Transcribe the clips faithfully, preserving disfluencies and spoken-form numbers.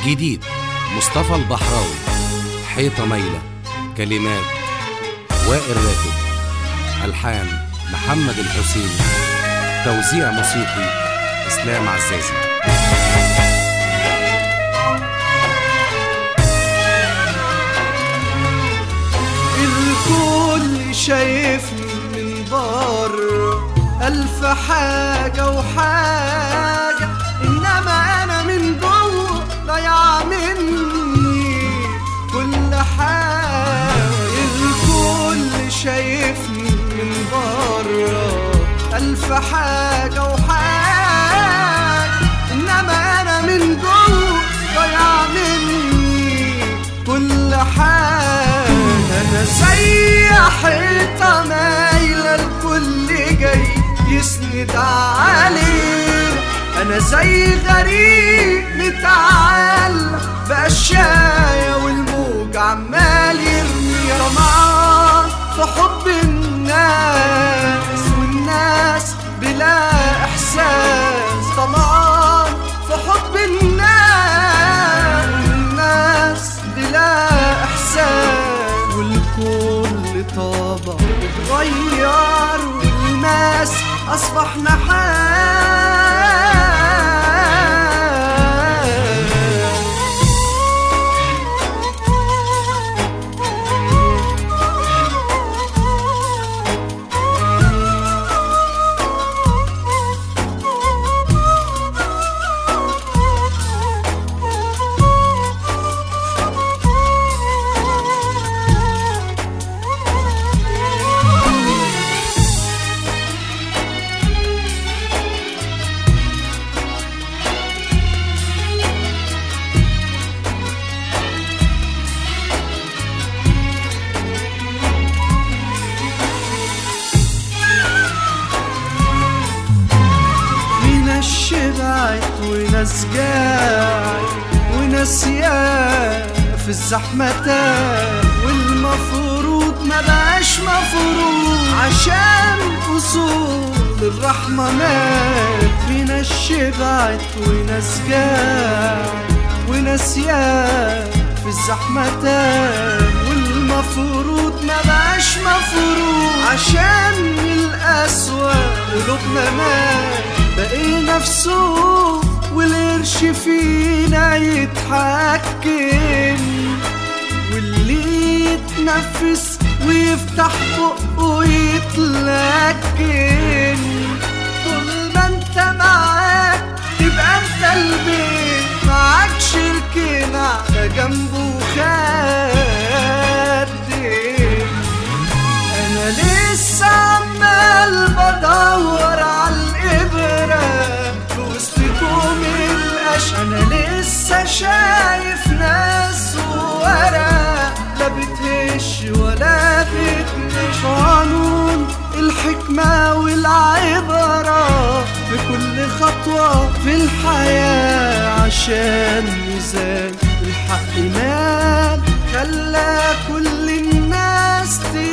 جديد مصطفى البحراوي، حيطة مايلة، كلمات وائل راتب، ألحان محمد الحسيني، توزيع موسيقي إسلام عزازي. الكل شايفني من بره ألف حاجة وحاجة، إنما أنا من جوه ضيع مني كل حاجة. الكل شايفني من بره ألف حاجة وحاجة، إنما أنا من جوه ضيع مني كل حاجة. أنا زي حيطة مايلة الكل جاي يسند عليه، أنا زي غريب متعلق بأشياء والموج عمال يرمي رماد في حب الناس، والناس بلا إحساس طمعان في حب الناس، والناس بلا إحساس، والكل طابع اتغير والناس أصبحنا حال. شبعت وناس جاعت وناس يا في الزحمة تاه، والمفروض ما بقاش مفروض عشان أصول الرحمة مات. في ناس شبعت وناس جاعت وناس يا في الزحمة تاه، والمفروض ما بقاش مفروض عشان القسوة قلوبنا مات. بقينا في سوق والقرش فينا يتحكم، واللي يتنفس ويفتح بقه يتلكن. طول ما انت معاك تبقى انت البيت، معاك شركنا على جنبه خادم. انا لسه عمال بدور على الإبرة في وسطكم القش، أنا لسه شايف ناس ورا لا بتهش ولا بتنش. قانون الحكمة والعبرة في كل خطوة في الحياة، عشان ميزان الحق مال خلى كل الناس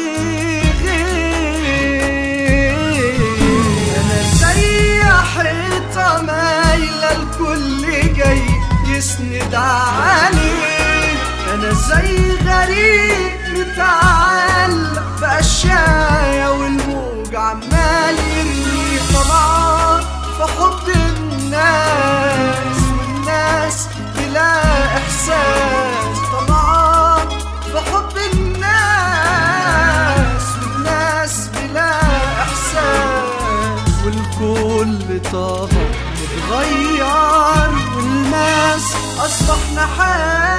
حيطة مايلة الكل جاي يسند عليه، أنا زي غريب متعلق بأشياء والموج عمال يرمي طمعان في حب الناس، والناس بلا إحساس طمعان في حب الناس، والناس بلا إحساس، والكل طابع اتغير والناس أصبحنا حال.